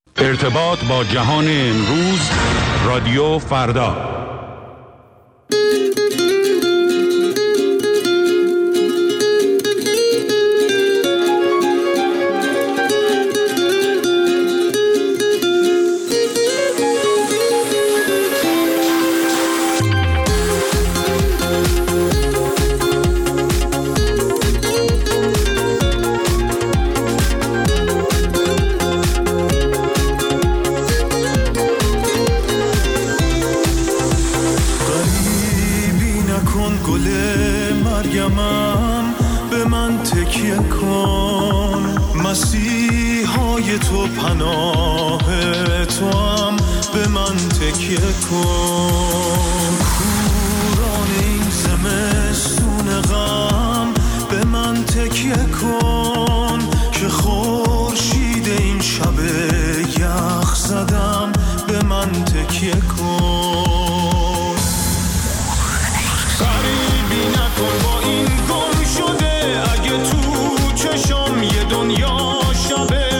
ارتباط با جهان امروز، رادیو فردا. تو پناه توام، به من تکیه کن. کوران این زمستون غم، به من تکیه کن. که خورشید این شب یخ زدم، به من تکیه کن. غریبی نکن با این گم شده، اگه تو چشم یه دنیا شبه.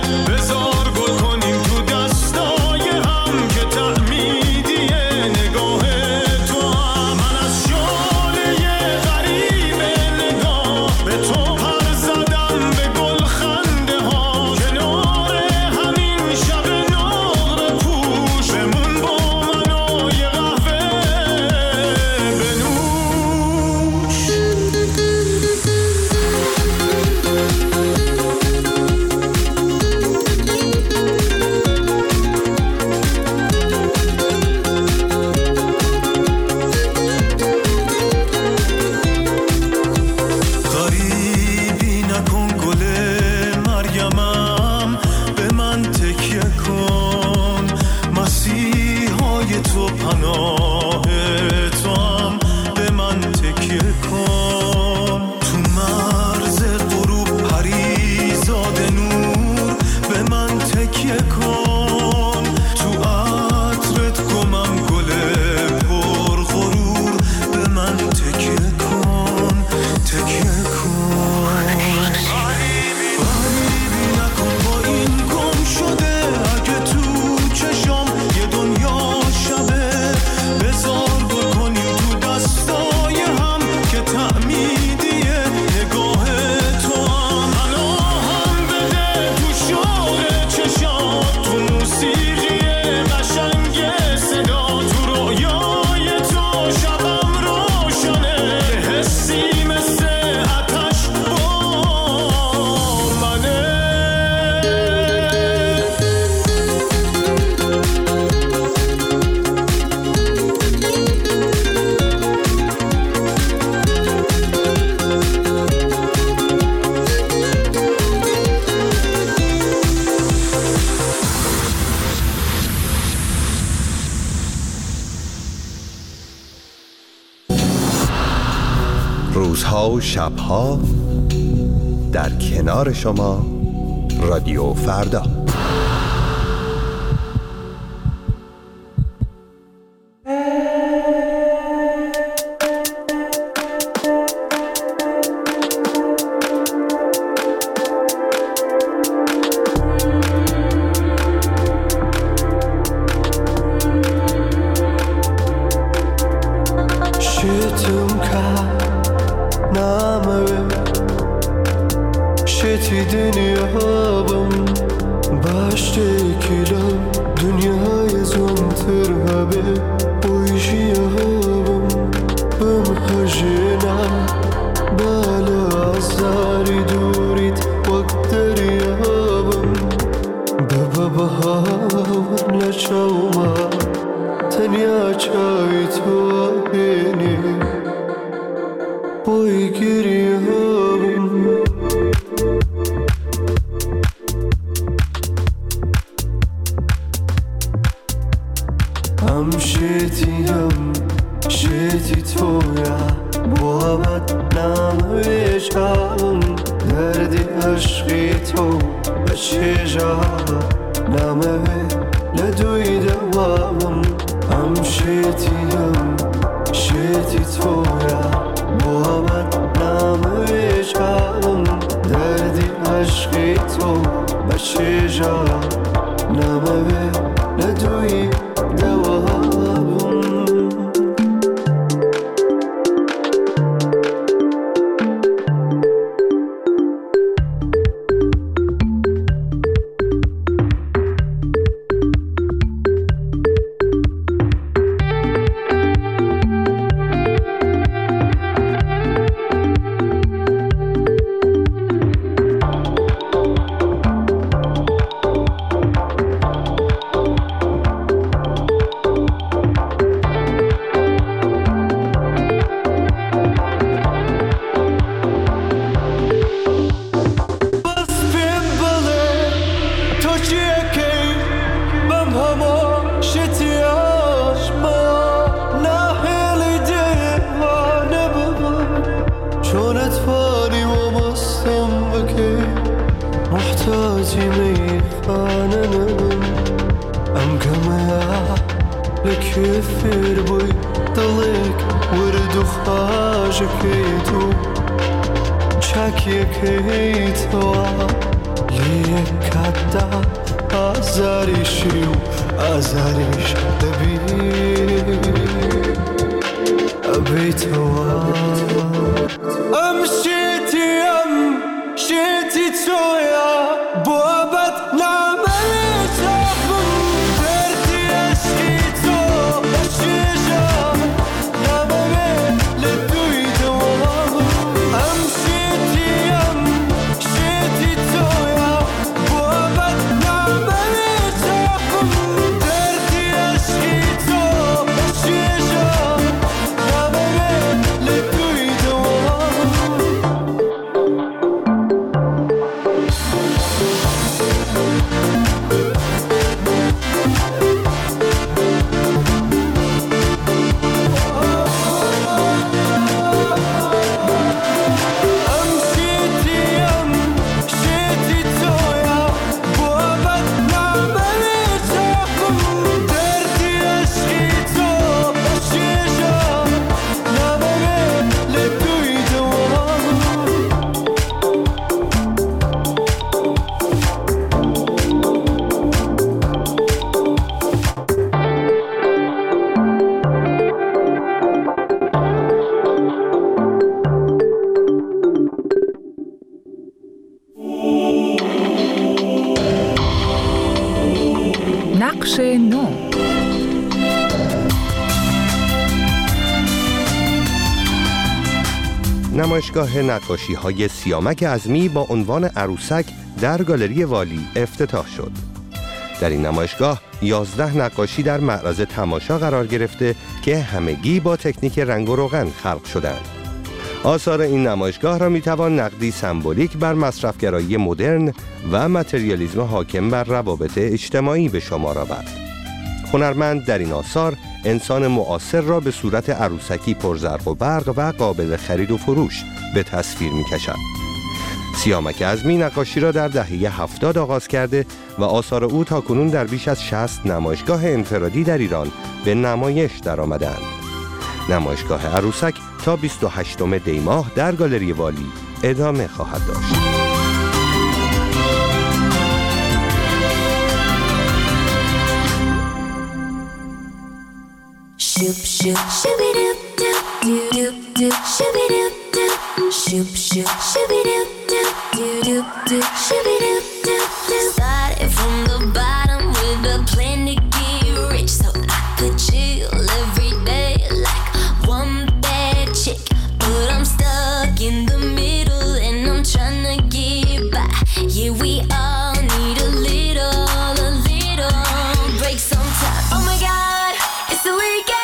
روزها و شبها در کنار شما، رادیو فردا. نمه ندوی دوابم كثير بوي ضلك ورد وخاجكيتو شاكيكيتو ليك عدا أزاريشي وأزاريش دبي أبيتو أمشيتي أمشيتي تويا بوابت نعملتها نقش نو. نمایشگاه نقاشی‌های سیامک عظمی با عنوان عروسک در گالری والی افتتاح شد. در این نمایشگاه 11 نقاشی در معرض تماشا قرار گرفته که همگی با تکنیک رنگ و روغن خلق شدند. آثار این نمایشگاه را میتوان نقدی سمبولیک بر مصرفگرایی مدرن و متریالیسم حاکم بر روابط اجتماعی به شمار آورد. هنرمند در این آثار انسان معاصر را به صورت عروسکی پرزرق و برق و قابل خرید و فروش به تصویر می‌کشد. سیامک عظمی نقاشی را در دهه 70 آغاز کرده و آثار او تاکنون در بیش از 60 نمایشگاه انفرادی در ایران به نمایش درآمدند. نمایشگاه عروسک تا 28 دی ماه در گالری والی ادامه خواهد داشت. Shoop shoop shooby doop doop doo doop doop shooby doop doop shoop shoop shooby doop doop doo doop doop shooby doop doop doop. Started from the bottom with a plan to get rich so I could chill every day like one bad chick. But I'm stuck in the middle and I'm trying to get by. Yeah, we all need a little break sometime. Oh my God, it's the weekend.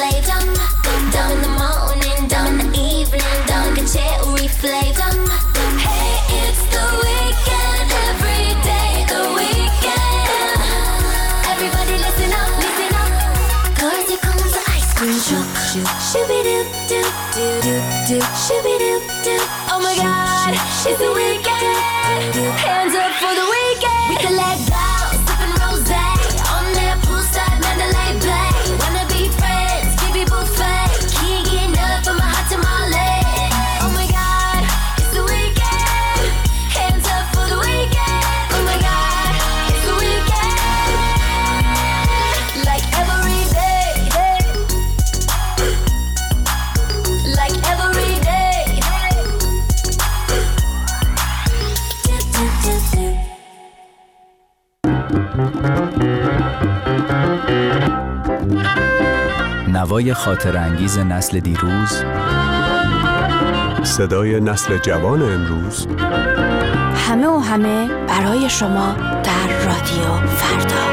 replay. Dum, dum in the morning, dum in the evening, dum can cherry flay. Dum, hey, it's the weekend, every day the weekend. Everybody listen up, cause here comes the ice cream truck. Shoo-be-doo-doo, doo-doo-doo, shoo-be-doo-doo. Oh my God, it's the weekend. Hands up for the weekend. We can let go, sipping rosé on that poolside Mandalay Bay. Wanna be friends, give me buffet. Can't get enough from my hot tamale. Oh my God, it's the weekend. Hands up for the weekend. Oh my God, it's the weekend. Like every day, like every day. نوای خاطر انگیز نسل دیروز، صدای نسل جوان امروز، همه و همه برای شما در رادیو فردا.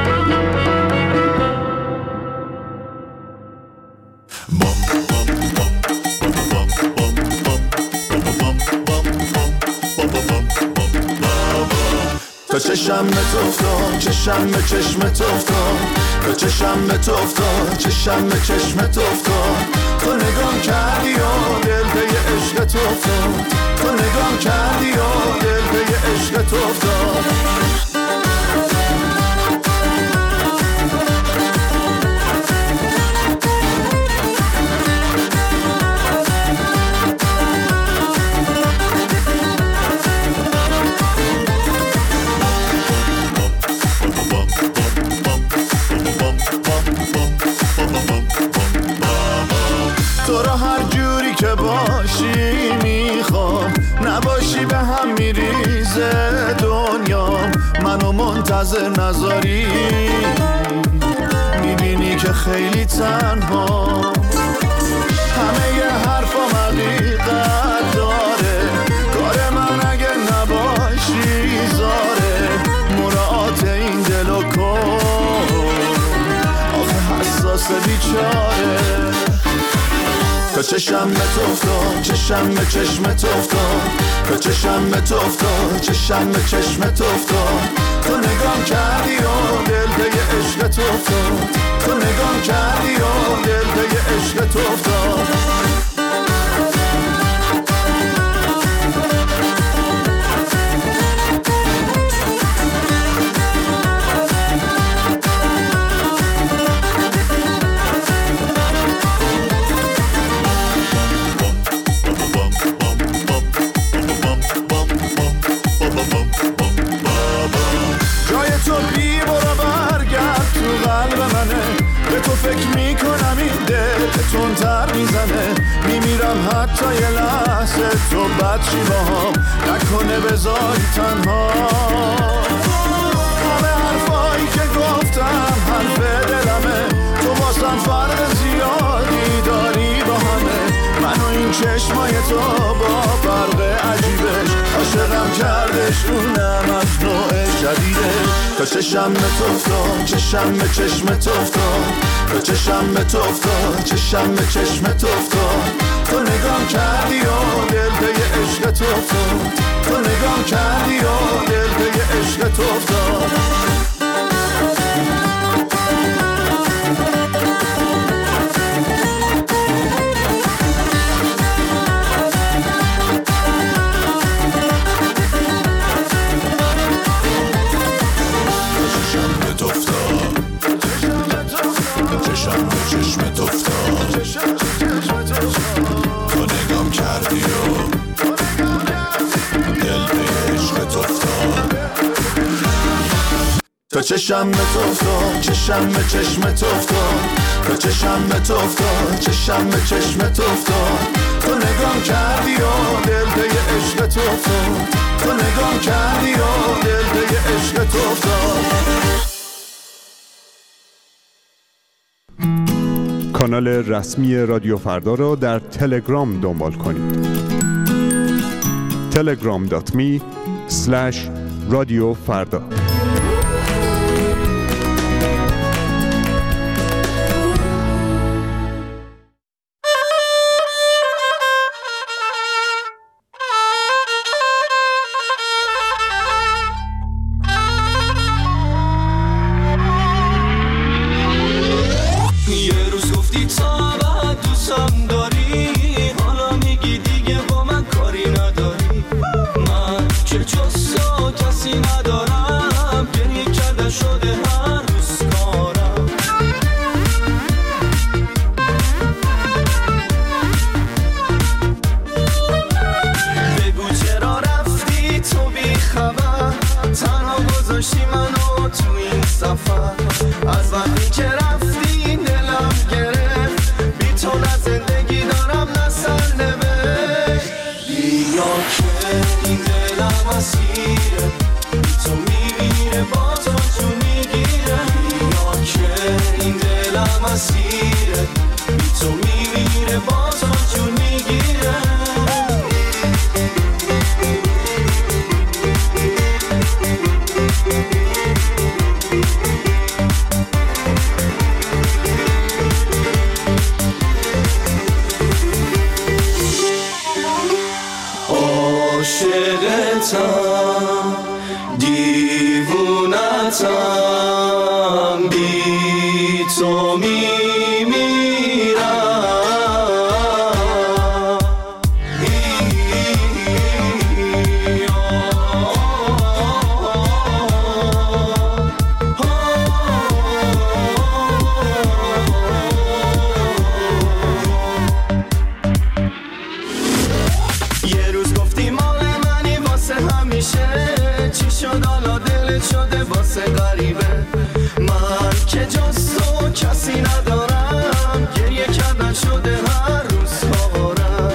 تا چشم تو افتاد، چشم به چشم تو افتاد، تا چشم به تو افتاد، چشم به چشم تو افتاد. تو نگام کردی و دل به عشق تو افتاد، تو نگام کردی و دل به عشق تو افتاد. باشی میخوام، نباشی به هم میریزه دنیا. منو منتظر نذاری، میبینی که خیلی تنها. همه ی حرفام حقیقت داره، کار من اگه نباشی زاره. مراعات این دلو کن، آخه حساس بیچاره. تا چشم به تو افتاد، چشم به چشم تو افتاد، تا چشم به تو افتاد، چشم به چشم تو افتاد. تو نگام کردی و دل به عشق تو افتاد، تو نگام کردی و دل به عشق تو افتاد. فکر میکنم این دل تندتر میزنه، میمیرم حتی یه لحظه تو بدشی باهام، نکنه بذاری تنها. همه حرفایی که گفتم حرف دلمه، تو واسم فرق زیادی داری با همه. منو این چشمای تو با فرق عجیبش، عاشقم کردش اونم از نوع شدیدش. تا چشم به تو افتاد، چشم به چشم تو افتاد، تا چشم به تو افتاد، چشم به چشم تو افتاد. تو نگام کردی و دل به عشق تو افتاد، تو نگام کردی و دل به عشق تو افتاد. تا چشم به تو افتاد، چشم به چشم تو افتاد، تا چشم به تو افتاد، چشم به چشم تو افتاد. تو نگام کردی و دل به عشق تو افتاد، تو نگام کردی و دل به عشق تو افتاد. کانال رسمی رادیو فردا را در تلگرام دنبال کنید. telegram.me/رادیو فردا. دلم اسیره، بی تو میمیره باز ما جون میگیره. عاشقتم دیوونتم بی تو میمیرم. یه روز گفتی مال منی واسه همیشه، چی شد حالا دلت شده واسه غریبه؟ من که جز تو کسی ندارم، گریه کردن شده هر روز خوارم.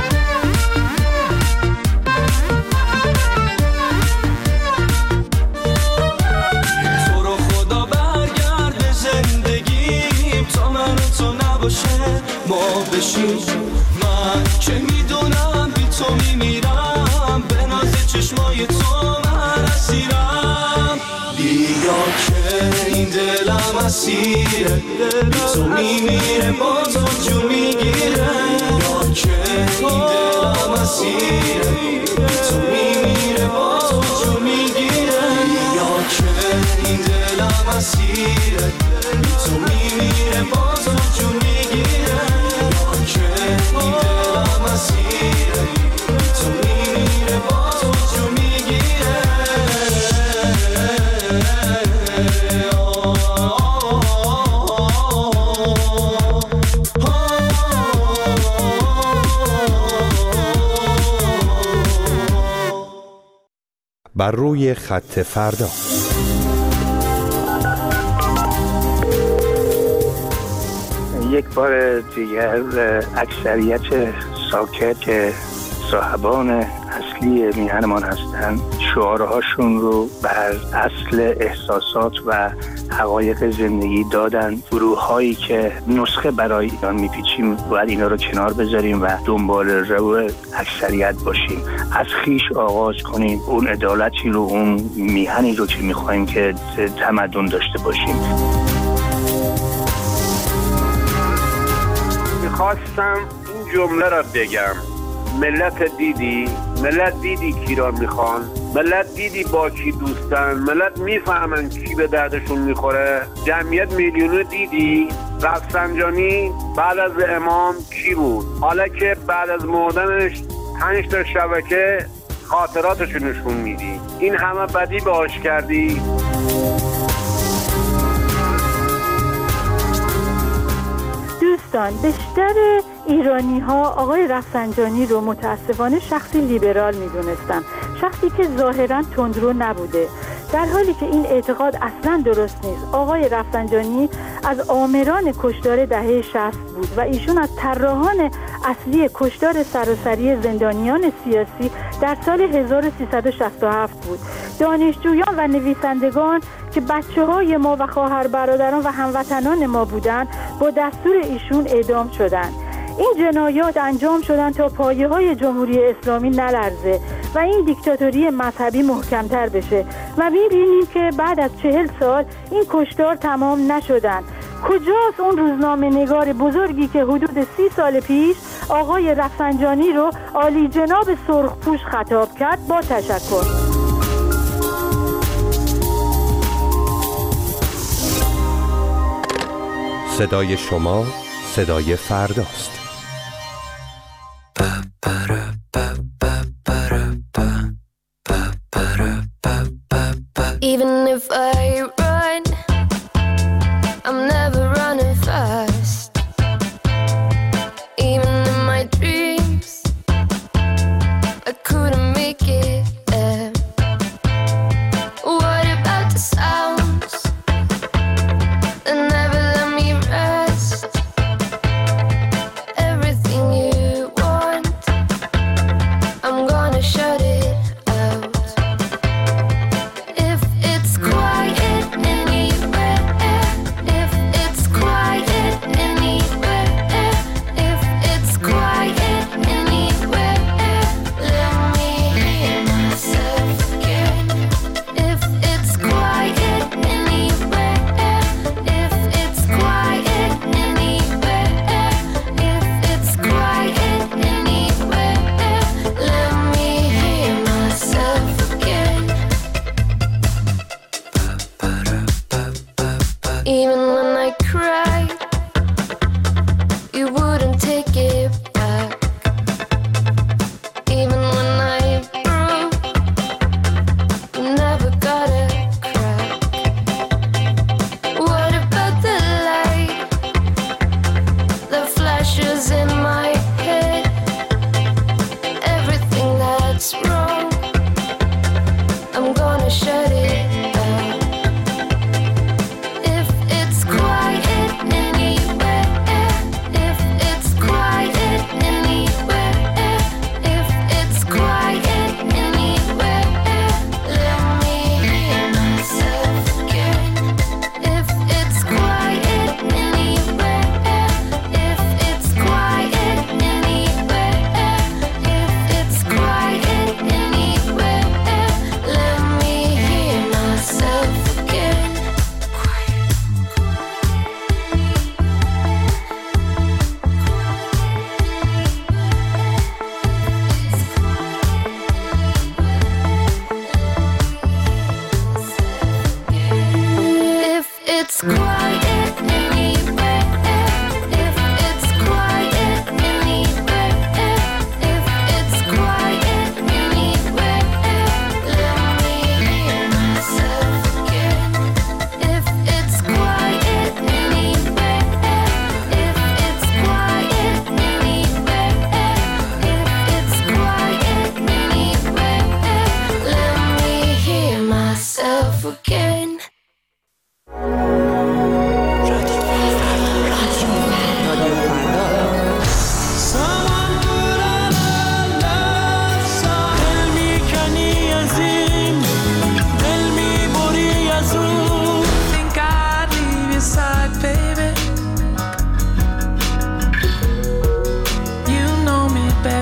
تو رو خدا برگرد به زندگیم، تا من و تو نباشه ما بشیم. من که میدونم بی تو میمیرم، به ناز چشمای تو من اسیرم. بیا که این دلم اسیره، بی تو میمیره باز ما جون میگیره. بیا که این دلم اسیره، بی تو میمیره باز ما جون میگیره. بیا که این دلم اسیره، بی تو میمیره باز ما جون میگیره. بیا که این دلم اسیره، بی تو میمیره باز ما جون میگیره. بر روی خط فردا. یک بار دیگر اکثریت ساکت که صاحبان اصلی میهنمان هستند شعارهاشون رو بر اصل احساسات و حقایق زندگی دادن. گروه هایی که نسخه برای ایران میپیچیم باید اینا رو کنار بذاریم و دنبال رو اکثریت باشیم. از خیش آغاز کنیم، اون عدالتی رو، اون میهنی رو که میخوایم که تمدن داشته باشیم. میخواستم این جمله را بگم: ملت دیدی کی را میخوان، ملت دیدی با کی دوستن، ملت میفهمن کی به دردشون میخوره. جمعیت میلیونی دیدی. رفسنجانی بعد از امام کی بود؟ حالا که بعد از مردنش 5 تا شبکه خاطراتشو نشون میدی. این همه بدی باش کردی. دوستان، بیشتر ایرانی ها آقای رفسنجانی رو متاسفانه شخصی لیبرال میدونستن، شخصی که ظاهرا تندرو نبوده، در حالی که این اعتقاد اصلا درست نیست. آقای رفسنجانی از آمران کشتار دهه 60 بود و ایشون از طراحان اصلی کشتار سراسری زندانیان سیاسی در سال 1367 بود. دانشجویان و نویسندگان که بچه‌های ما و خواهر برادران و هموطنان ما بودند با دستور ایشون اعدام شدند. این جنایات انجام شدن تا پایه‌های جمهوری اسلامی نلرزه و این دیکتاتوری مذهبی محکم‌تر بشه و می‌بینیم که بعد از 40 سال این کشتار تمام نشدن. کجاست اون روزنامه‌نگار بزرگی که حدود 30 سال پیش آقای رفسنجانی رو عالی جناب سرخپوش خطاب کرد؟ با تشکر. صدای شما صدای فرداست. Even if I run, I'm never running fast. Even in my dreams, I couldn't make it there. What about the sounds that never let me rest?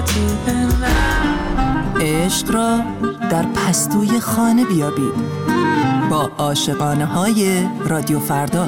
عشق را در پستوی خانه بیابید با عاشقانه های رادیو فردا.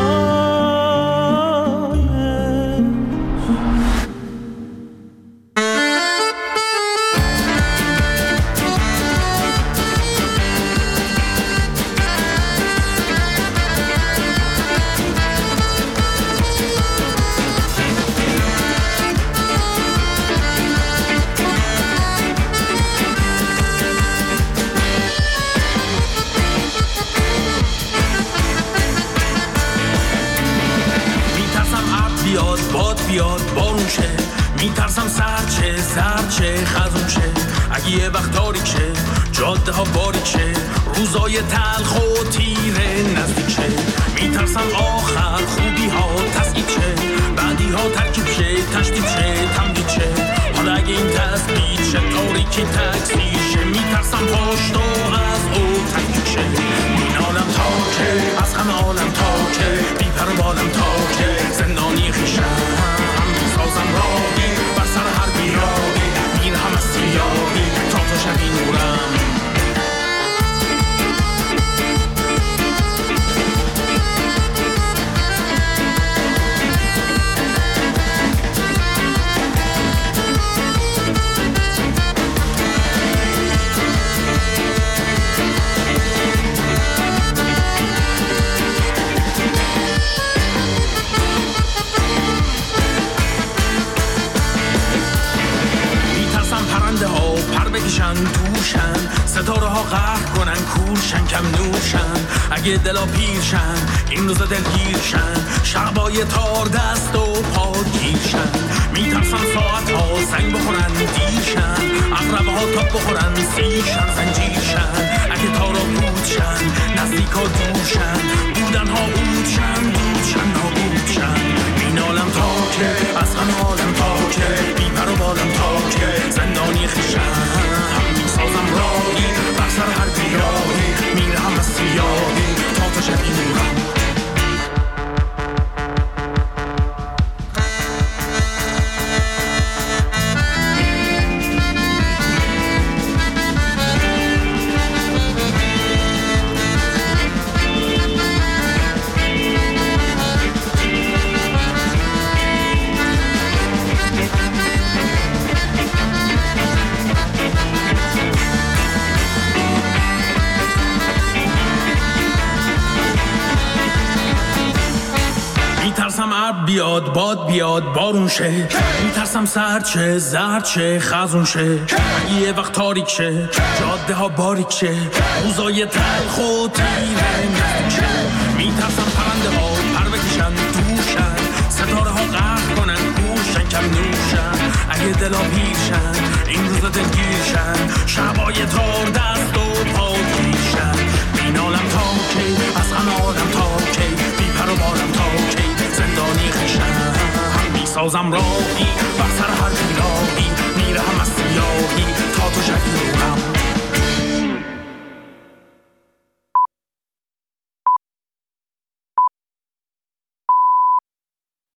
میترسم سرد شه خزون شه، اگه یه وقت تاریک شه، جاده ها باریک شه، روزای تلخ و تیره نزدیک شه. میترسم آخر خوبی ها تسعید شه، بعدی ها ترکیب شه، تشدید شه، تمدید شه. حالا اگه این تثبیت شه، تاریکی تکثیر شه، میترسم پشت و از او تنگید شه. این عالم تا که از همه عالم تا که بی پر و بالم تا که زندانی خیشم میسازم راهی بر سر هر بیراهی، میرهم از سیاهی تا تو شبی نورم. دوشن ستاره ها قهر کنن کورشن کم نورشن، اگه دلا پیرشن این روزا دلگیرشن، شعبای تار دست و پا گیرشن. میترسن ساعت ها زنگ بخورن دیرشن، اقربه ها تاب بخورن سیرشن زنجیرشن. اگه تارا بودشن نزدیک ها دورشن، بودن ها اودشن دودشن نابودشن. این عالم تا که از غم عالم تا که بی پر و بالم تا که زندانی خیشن میسازم راهی بر سر هر بیراهی، میرهم از سیاهی تا تو شبی نورم. میترسم ابر بیاد باد بیاد بارون شه، میترسم سرد شه زرد شه خزون شه، اگه یه وقت تاریک شه جاده ها باریک شه، روزای تلخ و تیره نزدیک شه. میترسم پرنده ها پر بکشن دوشن، ستاره ها قهر کنن کورشن کم نورشن، اگه دلا پیرشن این روزا دلگیرشن، شبای تار دست و پا گیرشن. این عالم تا کی از غم عالم تا کی بی پر و بالم تا کی زندانی خیشم میسازم راهی بر سر هر بیراهی، میرهم از سیاهی تا تو شبی نورم.